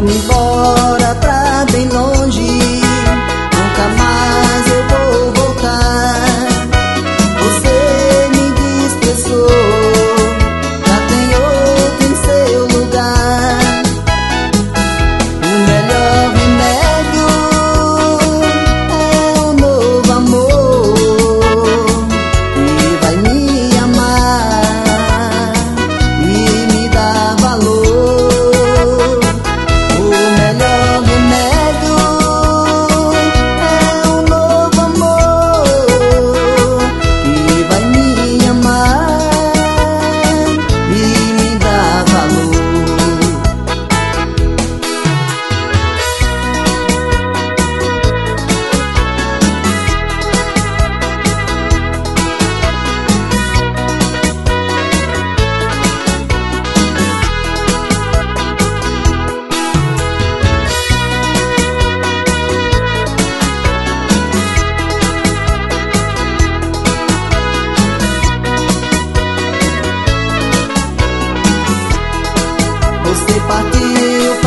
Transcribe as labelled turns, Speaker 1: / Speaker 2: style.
Speaker 1: vou-me embora pra bem longe, nunca mais eu vou voltar. Você me desprezou, já tem outro em seu lugar. O melhor remédio é um novo amor que vai me amar e me dar valor. Você partiu